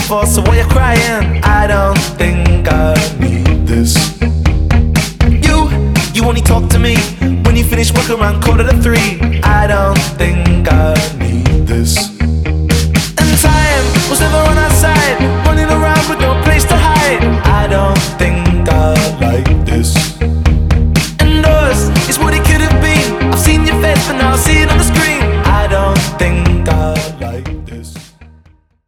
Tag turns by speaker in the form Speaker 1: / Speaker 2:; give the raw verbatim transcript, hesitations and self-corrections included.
Speaker 1: for, so why you crying? I don't think I need this. You, you only talk to me when you finish work around quarter to three. I don't think I need this. And time was never on our side, running around with no place to hide. I don't think